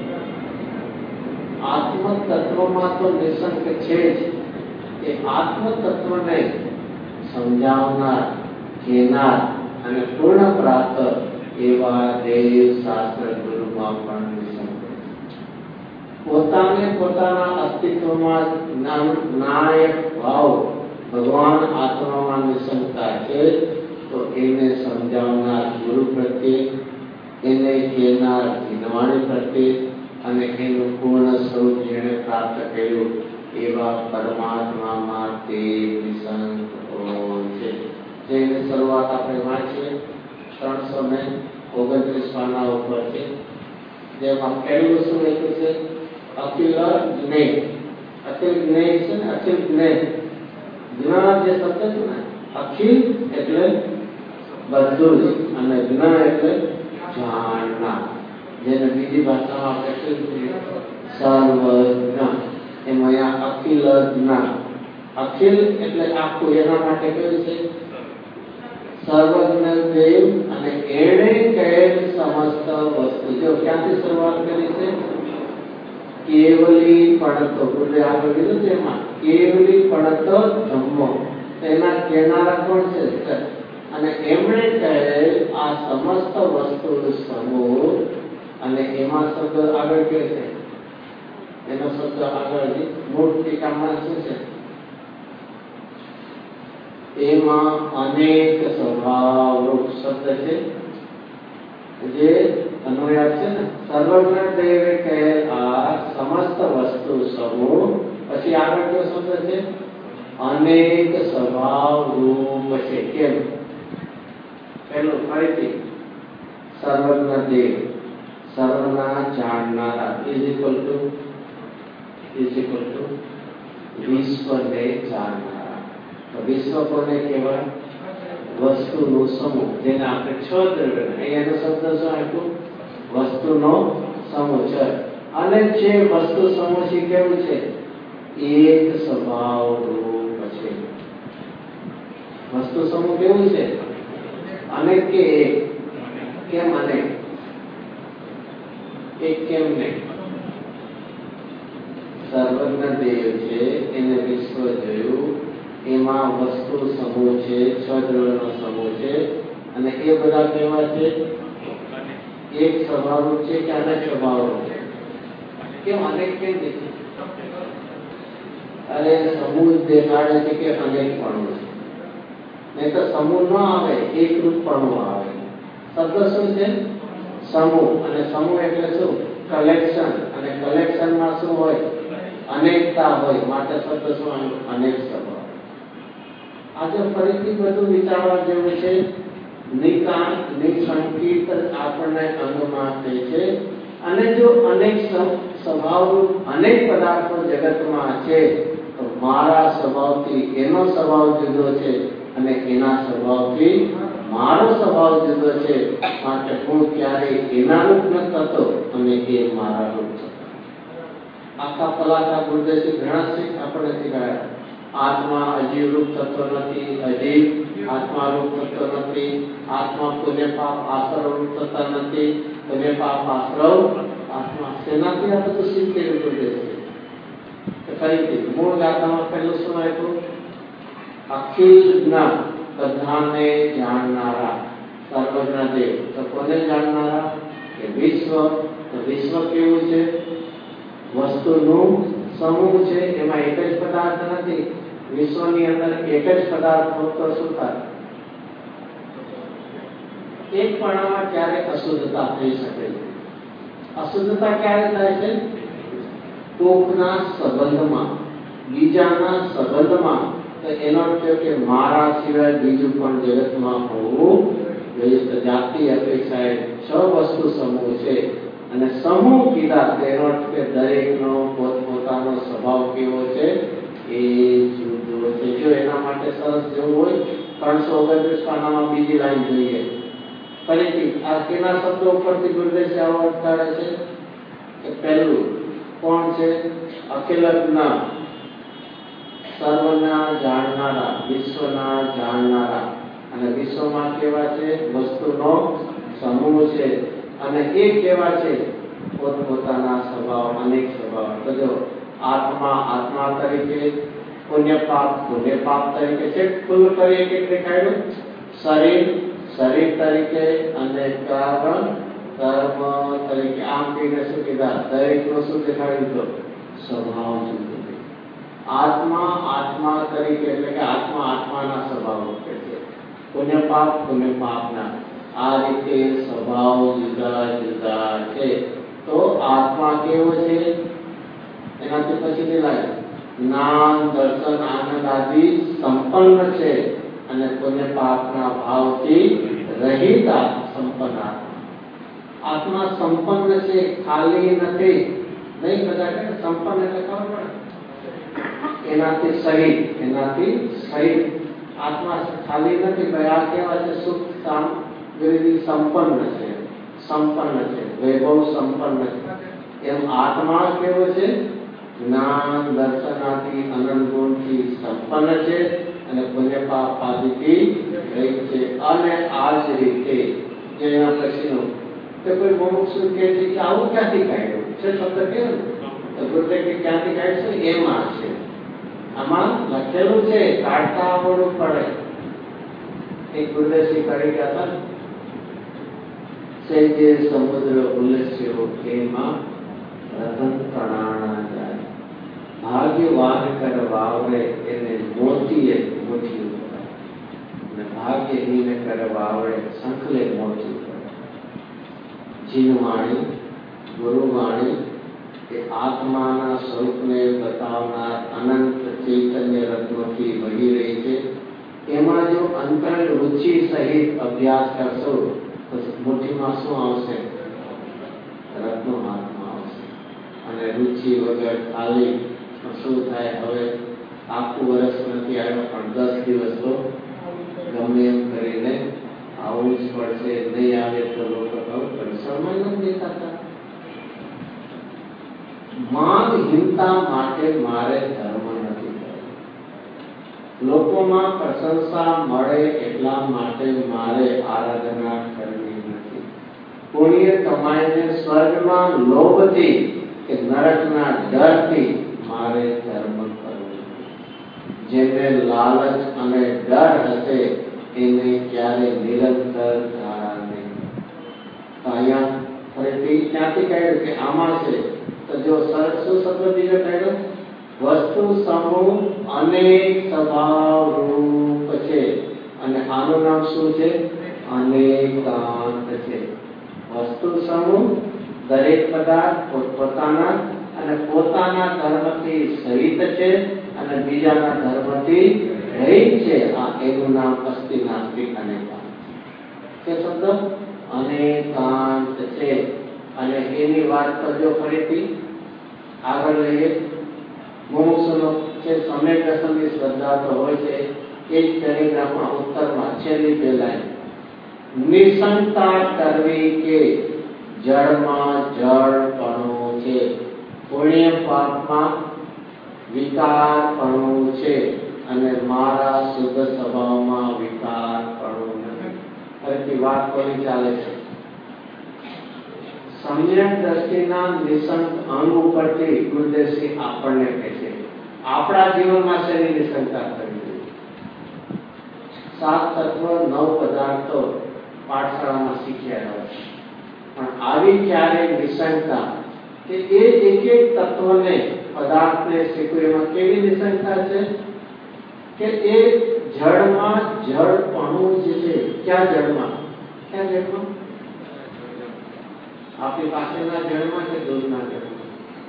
આત્મ તત્વમાં તો નિશંક છે જ. એ આત્મ તત્વને સમજાવનાર, કહેનાર અને પૂર્ણ પ્રાપ્ત એવા દેવ શાસ્ત્ર ગુરુમાં પણ નિશંક છે. પોતાને પોતાના અસ્તિત્વમાં નાયક ભાવ ભગવાન આત્મામાં નિશંકતા છે તો એને સમજાવનાર ગુરુ પ્રત્યે, એને કહેનાર વિદ્વાણી પ્રત્યે અને એનું પૂર્ણ સ્વરૂપ જેણે પ્રાપ્ત કર્યું એવા પરમાત્મામાં તે નિશંક હોય છે. જેની શરૂઆત આપણે વાંચીએ ત્રણસો ને ઓગણત્રીસ પાના ઉપર છે. જેમાં પહેલું શું લખ્યું છે? અખિલ જ્ઞેય. અખિલ જ્ઞેય છે ને, અખિલ જ્ઞેય. જ્ઞાન જે શબ્દ છે ને, અખિલ એટલે બધું જ અને જ્ઞાન એટલે જાણનાર. જેને બીજી ભાષામાં આપણે શું કહીએ? સર્વજ્ઞ. એમ અહીંયા અખિલ જ્ઞાન. અખિલ એટલે આખું. એના માટે કયું છે? સર્વજ્ઞ દેવ. અને એણે કહેલ સમસ્ત વસ્તુ. જો ક્યાંથી શરૂઆત કરી છે? કેવલી પડતો. એટલે આગળ કીધું તેમાં કેવલી પડતો ધમ્મો. એના કહેનારા કોણ છે? અને એમણે કહેલ આ સમસ્ત વસ્તુ સમૂહ. અને એમાં શબ્દ આગળ કે છે? એનો શબ્દ આગળ મૂળ ટીકામાં શું છે? એમાં અનેક સ્વભાવ શબ્દ છે જે અન્વયાર્થ છે ને. સર્વજ્ઞ દેવે કહેલ આ સમસ્ત વસ્તુ સમૂહ. પછી આગળ કયો શબ્દ છે? અનેક સ્વભાવ રૂપ છે. કેમ? પેલું ફરીથી સર્વજ્ઞ દેવ, સર્વના જાણનારા is equal to is equal to વિશ્વને જાણનારા. તો વિશ્વ કોને કહેવાય? વસ્તુનો સમૂહ, જેને આપણે છ દ્રવ્ય. અહીંયાનો શબ્દ શું આપ્યું? વસ્તુનો સમૂહ છે. અને જે વસ્તુ સમૂહ છે કેવું છે? એક સ્વભાવ રૂપ છે. વસ્તુ સમૂહ કેવું છે? અનેક કે એક? કેમ અનેક? એક કેમ નહીં? સર્વજ્ઞ દેવ છે, એને વિશ્વ જોયું, એમાં વસ્તુ સમૂહ છે, છ દ્રવ્યનો સમૂહ છે. અને એ બધા કેવા છે? એક સ્વભાવરૂપ છે કે અનેક સ્વભાવરૂપ છે? કેમ અનેક કેમ નથી? અરે સમૂહ દેખાડે છે કે અનેક પણ છે. નહીં તો સમૂહ ન આવે, એક રૂપ પણ આવે. શબ્દ શું છે? સમૂહ. અને સમૂહ એટલે શું? કલેક્શન. અને કલેક્શનમાં શું હોય? અનેકતા હોય. માટે શબ્દ શું? અનેક સ્વભાવ. આજે ફરીથી બધું વિચારવા જેવું છે. નિકાંત નિશંકિત આપણને અંગમાં થાય છે. અને જો અનેક સ્વભાવ અનેક પદાર્થો જગતમાં છે તો મારા સ્વભાવથી એનો સ્વભાવ જુદો છે અને એના સ્વભાવથી મારો સ્વભાવ જુદો છે. માટે હું ક્યારેય એના રૂપ ન થતો અને એ મારા રૂપ થતો. આખા પલાટા ગુરુદેવજી ઘણા છે આપણે શીખવાયા. આત્મા અજીવ રૂપ થતો નથી, અજીવ આત્મા રૂપ થતો નથી, આત્મા પુણ્ય પાપ આશ્રવ રૂપ થતા નથી, પુણ્ય પાપ આશ્રવ આત્મા. શેનાથી આ બધું શીખેલું ગુરુદેવ છે. ફરીથી મૂળ ગાથામાં પહેલું શું આપ્યું? અખિલ જ્ઞાન બધાને જાણનારા સર્વજ્ઞ દેવ. તો કોને જાણનારા? કે વિશ્વ. તો વિશ્વ કેવું છે? વસ્તુનું સમૂહ છે, એમાં એક જ પદાર્થ નથી. વિશ્વની અંદર એક જ પદાર્થ હોય તો શું થાય? એક પણામાં ક્યારેક અશુદ્ધતા થઈ શકે છે. અશુદ્ધતા ક્યારે થાય છે? કોકના સંબંધમાં, બીજાના સંબંધમાં. તો એનો અર્થ કે મારા સિવાય બીજું પણ જગતમાં હોવું જોઈએ. તો જાતિ અપેક્ષાએ છ વસ્તુ સમૂહ છે. અને સમૂહ કીધા તેનો અર્થ કે દરેકનો પોતપોતાનો સ્વભાવ કેવો છે એ જુદો છે. જો એના માટે સરસ જેવું હોય ત્રણસો ઓગણત્રીસ પાનામાં બીજી લાઈન જોઈએ. ફરીથી આ કેના શબ્દો ઉપરથી ગુરુદેવ આવો અર્થ કાઢે છે કે પહેલું કોણ છે? અખિલ જ્ઞાન સર્વના જાણનારા, વિશ્વના જાણનારા. અને વિશ્વમાં કેવા છે? વસ્તુનો સમૂહ છે. અને એ કેવા છે? પોતપોતાના સ્વભાવ, અનેક સ્વભાવ. તો જો આત્મા આત્મા તરીકે, પુણ્ય પાપ પુણ્ય પાપ તરીકે છે. ફૂલ કરી એક એક દેખાડ્યું. શરીર શરીર તરીકે અને કર્મ કર્મ તરીકે. આમ કહીને શું કીધા? દરેકનો શું દેખાડ્યું? તો સ્વભાવ જુદો. આત્મા આત્મા તરીકે એટલે કે આત્મા આત્માના સ્વભાવ છે. પુણ્ય પાપ પુણ્ય પાપના. આ રીતે સ્વભાવ જુદા જુદા છે. તો આત્મા કેવો છે? એનાથી પછી લાગે જ્ઞાન દર્શન આનંદ આદિ સંપન્ન છે. અને પુણ્ય પાપના ભાવથી રહિત સંપન્ન આત્મા. આત્મા સંપન્ન છે, ખાલી નથી. નહીં બધા કે સંપન્ન એટલે ખબર પડે એનાથી સહિત, એનાથી સહિત. આત્મા ખાલી નથી. ભાઈ આ કેવા છે? સુખ સામગ્રી સંપન્ન છે, સંપન્ન છે, વૈભવ સંપન્ન છે. એમ આત્મા કેવો છે? જ્ઞાન દર્શનાથી અનંત ગુણથી સંપન્ન છે. અને પુણ્ય પાપ આદિથી રહિત છે. અને આ જ રીતે જેના પછીનું તો કોઈ મુમુક્ષુ કહે છે કે આવું ક્યાંથી કાઢ્યું છે? શબ્દ કેવું? તો ગુરુદેવ કે ક્યાંથી કાઢશે? એમાં છે, આમાં લખેલું છે, કાઢતા આવડવું પડે. એક ગુરુદેવજી કરી ગયા હતા. જે સમુદ્ર ઉલ્લસ્યો એમાં રતન પ્રણાણા જાય. ભાગ્યવાન કર વાવરે એને મોતીએ મોતી ઉતરાય. અને ભાગ્યહીન કર વાવરે સંખલે મોતી ઉતરાય. જીવવાણી ગુરુવાણી એ આત્માના સ્વરૂપને બતાવનાર અનંત ચૈતન્ય રત્નોથી વહી રહી છે. એમાં જો અંતર રુચિ સહિત અભ્યાસ કરશો તો મુઠ્ઠીમાં શું આવશે? રત્નો હાથમાં આવશે. અને રુચિ વગર ખાલી શું થાય? હવે આખું વર્ષ નથી આવ્યો પણ દસ દિવસ તો ગમે એમ કરીને આવું જ પડશે. નહીં આવે તો લોકો કહું સમય નથી દેખાતા. માનહીનતા માટે મારે ધર્મ નથી કરવો. લોકોમાં પ્રશંસા મળે એટલા માટે મારે આરાધના કરવી નથી. પુણ્ય કમાઈને સ્વર્ગમાં લોભથી કે નરકના ડરથી મારે ધર્મ કરવો. જેને લાલચ અને ડર હશે એને ક્યારે નિરંતર ધારા નહીં. અહીંયા ફરીથી ક્યાંથી કહ્યું કે આમાં છે? તો જો સરસ શું શબ્દ બીજો કહ્યું? વસ્તુ સમૂહ અનેક સ્વભાવ રૂપ છે. અને આનું નામ શું છે? અનેકાંત છે. વસ્તુ સમૂહ દરેક પદાર્થ પોતપોતાના અને પોતાના ધર્મથી સહિત છે અને બીજાના ધર્મથી રહિત છે. આ એનું નામ અસ્તિ નાસ્તિક અનેકાંત છે. શબ્દ અનેકાંત છે. અને એની વાત કરજો ફરીથી આગળ લઈએ. મુમુક્ષુનો છે સમય દર્શનની શ્રદ્ધા તો હોય છે. એ જ પેરેગ્રાફમાં ઉત્તરમાં છેલ્લી બે લાઈન. નિસંતા કરવી કે જળમાં જળપણું છે. પુણ્ય પાપમાં વિકારપણું છે અને મારા શુદ્ધ સ્વભાવમાં વિકારપણું નથી. ફરીથી વાત કોની ચાલે છે? સમ્યક દ્રષ્ટિના નિસંક અંગ ઉપરથી ગુરુદેવજી આપણને કહે છે આપણા જીવનમાં શરીરની શંકા કરવી જોઈએ. સાત તત્વ નવ પદાર્થો પાઠશાળામાં શીખ્યા હોય પણ આવી ક્યારેય નિશંકતા કે એ એક એક તત્વને પદાર્થને શીખવું એમાં કેવી નિશંકતા છે કે એ જળમાં જળપણું જે છે. ક્યાં જળમાં? ક્યાં જળમાં? આપણી પાસેના જળમાં કે દૂરના જળમાં?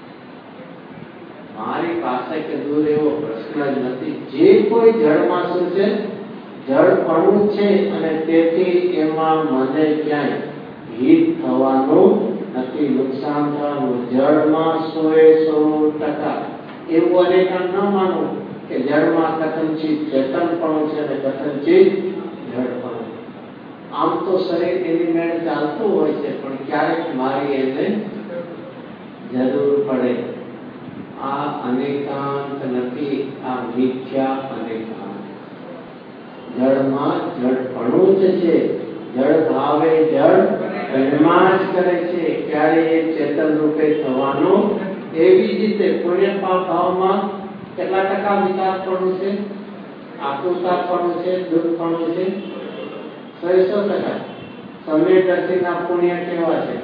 મારી પાસે કે દૂર એવો પ્રશ્ન જ નથી. જે કોઈ જળમાં શું છે? જળપણું છે અને તેથી એમાં મને ક્યાંય હિત થવાનું નથી, નુકસાન થવાનું. જળમાં સોએ સો ટકા એવું અનેકાન ન માનવું કે જળમાં કથનચિત ચેતનપણું છે અને કથનચિત જળપણું. આમ તો શરીર એની મેળ ચાલતું હોય છે પણ ક્યારેક મારી એને જરૂર પડે. આ અનેકાંત નથી, આ મિથ્યા અનેકાંત. જળમાં જળપણું જ છે. જળ ભાવે જળ પરિમાણ જ કરે છે, ક્યારે ચેતન રૂપે થવાનું. એવી જ રીતે પુણ્ય પાપ ભાવમાં કેટલા ટકા વિકારપણું છે? આકૃતાપણું છે, દુઃખપણું છે, સો સો ટકા. સમ્યક દ્રષ્ટિના પુણ્ય કેવા છે?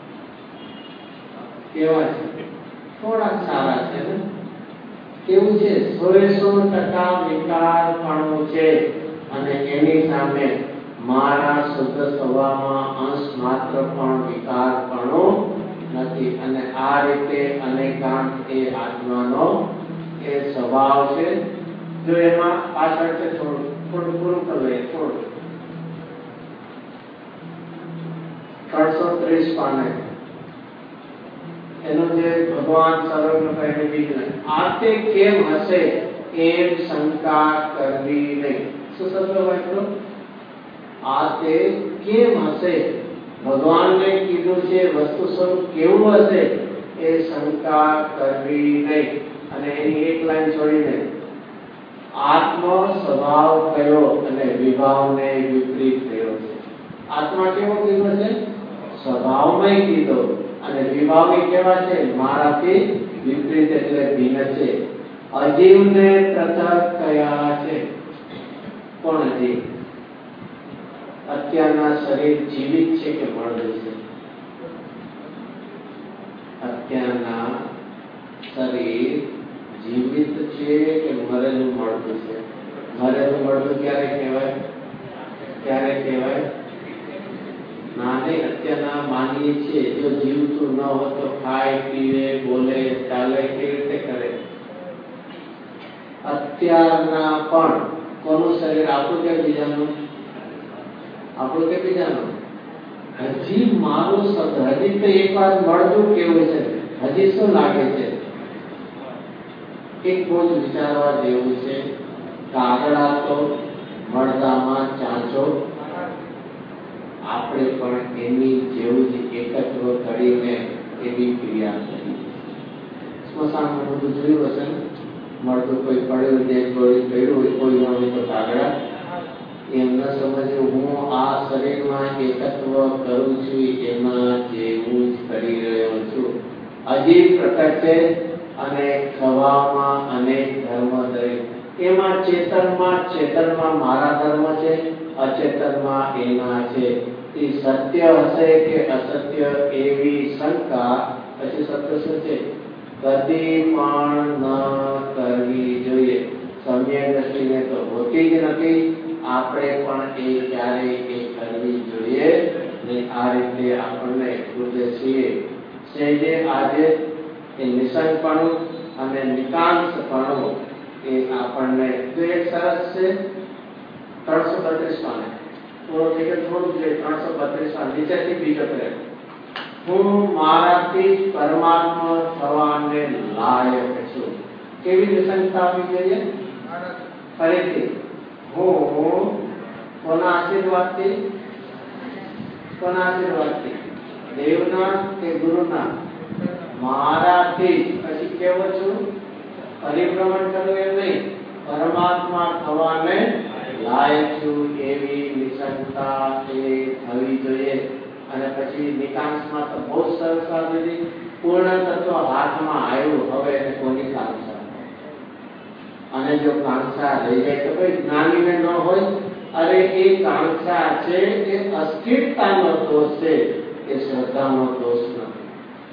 કેવા છે? થોડા સારા છે ને? કેવું છે? સો સો ટકા વિકારપણું છે અને એની સામે મારા શુદ્ધ સ્વભાવમાં અંશ માત્ર પણ વિકારપણું નથી. અને આ રીતે અનેકાંત એ આત્માનો એ સ્વભાવ છે. જો એમાં પાછળ છે થોડું થોડું પૂરું કરી લઈએ. થોડું ત્રણસો ત્રીસ પાને એનો જે ભગવાન સર્વજ્ઞ કહેને બીજને આ તે કેમ હશે એમ શંકા કરવી નહીં. શું શબ્દ વાપર્યો? આ તે કેમ હશે? ભગવાનને કીધું છે વસ્તુ સ્વરૂપ કેવું હશે એ શંકા કરવી નહીં. અને એની એક લાઈન છોડીને આત્મ સ્વભાવ કયો અને વિભાવને વિપરીત થયો છે. આત્મા કેવો કીધો છે? સ્વભાવમાં કીધો અને વિભાવ કેવા છે? મારાથી વિપરીત એટલે ભિન્ન છે. અજીવને પૃથક કયા છે? કોણ અજીવ? અત્યારના શરીર જીવિત છે કે મરતું છે? અત્યારના શરીર જીવિત છે કે મરેલું મળતું છે? મરેલું મળતું ક્યારે કહેવાય? ક્યારે કહેવાય? નાની અત્યારના માનીએ છીએ જો જીવતું ન હોય તો ખાય પીવે બોલે ચાલે કેવી રીતે કરે? અત્યારના પણ કોનું શરીર? આપણું કે બીજાનું? આપણું કે બીજાનું? હજી મારું શબ્દ હજી તો એક વાર મળતું કેવું છે? હજી શું લાગે છે? એક બહુ જ વિચારવા જેવું છે. કાગડા તો મળદામાં ચાંચો, આપણે પણ એની જેવું જ એકત્વ કરીને એવી ક્રિયા કરી. સ્મશાનમાં બધું જોયું હશે ને? મળતું કોઈ પડ્યું જે ગોળી પડ્યું હોય કોઈ ન હોય તો કાગડા એમ ન સમજ્યું હું આ શરીરમાં એકત્વ કરું છું એમાં જેવું જ કરી રહ્યો છું. અજીબ પ્રકટ છે અને સ્વભાવમાં અનેક ધર્મ દરેક. એમાં ચેતનમાં ચેતનમાં મારા ધર્મ છે, અચેતનમાં એના છે. એ સત્ય હશે કે અસત્ય એવી શંકા પછી સત્ય શું છે? કદી પણ ન કરવી જોઈએ. સમ્યક દ્રષ્ટિને તો હોતી જ નથી, આપણે પણ એ ક્યારેય એ કરવી જોઈએ નહીં. આ રીતે આપણને ગુરુદેવજીએ સહેજે આજે એ નિશંકપણું અને નિકાંતપણું એ આપણને તો એક સરસ છે. ત્રણસો બત્રીસ પાને થોડો જગ્યા થોડું જોઈએ. ત્રણસો બત્રીસ પાન નીચેથી બીજો કરે હું મારાથી પરમાત્મા થવાને લાયક છું. કેવી નિશંકતા આવવી જોઈએ? ફરીથી હું કોના આશીર્વાદથી? કોના આશીર્વાદથી? દેવના કે ગુરુના? મારાથી પછી કેવો છું પરિભ્રમણ કરવું એમ નહીં, પરમાત્મા થવાને લાયક છું એવી નિસંગતા એ થવી જોઈએ. અને પછી નિકાંશમાં તો બહુ સરસ વાત હતી, પૂર્ણ તત્વ હાથમાં આવ્યું, હવે એને કોની કાંક્ષા. અને જો કાંક્ષા રહી જાય તો કોઈ જ્ઞાનીને ન હોય, અરે એ કાંક્ષા છે એ અસ્થિરતાનો દોષ છે, એ શ્રદ્ધાનો દોષ નથી.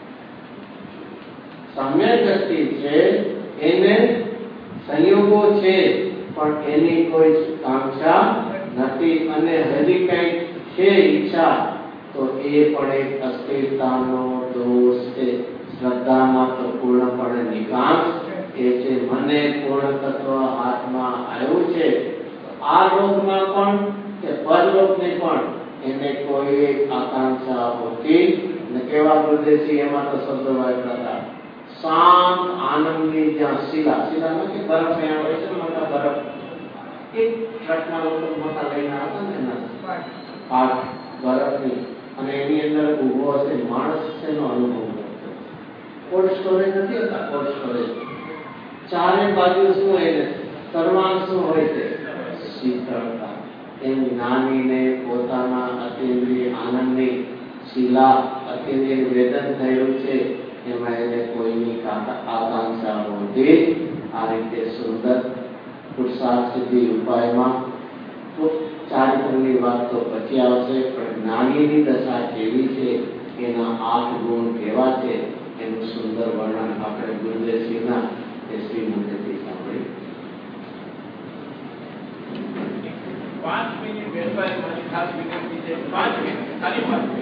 સમ્યક દ્રષ્ટિ છે એને સંયોગો છે પણ એની કોઈ કાંક્ષા નથી. અને હજી કંઈક છે ઈચ્છા તો એ પણ એક અસ્થિરતાનો દોષ છે. શ્રદ્ધામાં તો પૂર્ણપણે નિકાંક્ષ એ છે, મને પૂર્ણ તત્વ હાથમાં આવ્યું છે. આ લોકમાં પણ કે પરલોકની પણ એને કોઈ આકાંક્ષા હોતી ને. કેવા ગુરુદેવજી એમાં તો શબ્દો વાપરતા હતા, શાંત આનંદની જ્યાં શિલા, શિલામાં કે બરફ અહીંયા હોય છે, મોટા બરફ એક ટ્રકના લોકો મોટા લઈને આવતા ને એના પાક બરફની, અને એની અંદર ઉભો હશે માણસ તેનો અનુભવ કરતો. કોલ્ડ સ્ટોરેજ નથી હોતા, કોલ્ડ સ્ટોરેજ ચારે બાજુ શું હોય ને, સર્વાંગ શું હોય છે, શીતળતા. એમ જ્ઞાનીને પોતાના અતિન્દ્રિય આનંદની શિલા, અતિન્દ્રિય વેદન થયેલું છે, એમાં એને કોઈની આકાંક્ષા હોતી. આ રીતે સુંદર પુરુષાર્થ સિદ્ધિ ઉપાયમાં ચારિત્રની વાત તો પછી આવશે, પણ જ્ઞાનીની દશા કેવી છે, એના આઠ ગુણ કેવા છે, એનું સુંદર વર્ણન આપણે ગુરુદેવશ્રીના એ શ્રીમુખથી સાંભળ્યું. પાંચ મિનિટ વેપારી મારી ખાસ વિનંતી છે, પાંચ મિનિટ ખાલી પાંચ